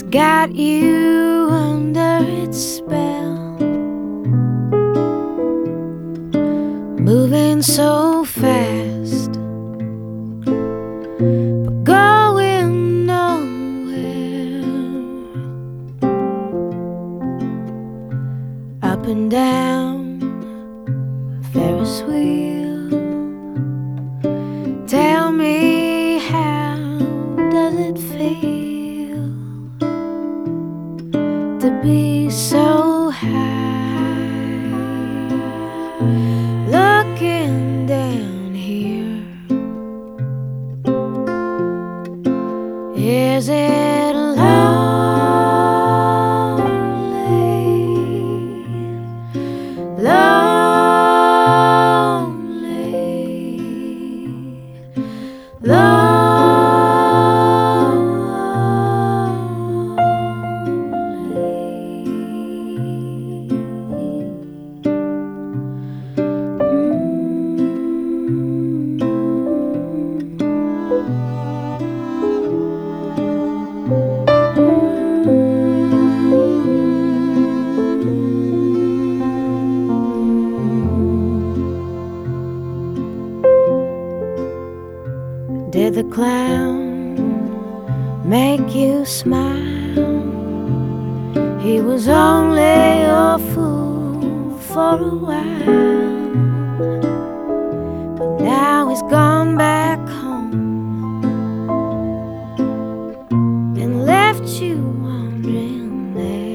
got you under its spell, moving so fast, but going nowhere. Up and down a Ferris wheel. Tell me, how does it feel to be so high, looking down here? Is it lonely, lonely? Did the clown make you smile? He was only a fool for a while, but now he's gone back home and left you wandering there.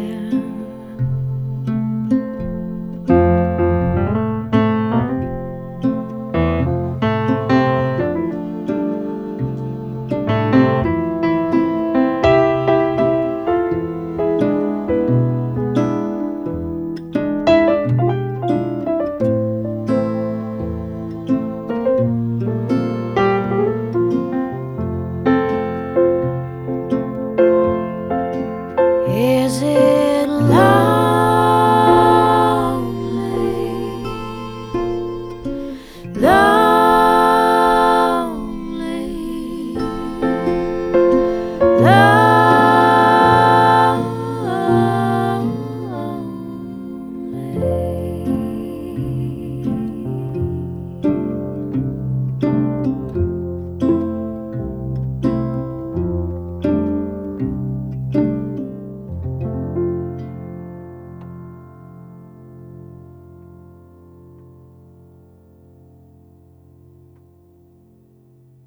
Is it lonely, lonely, lonely?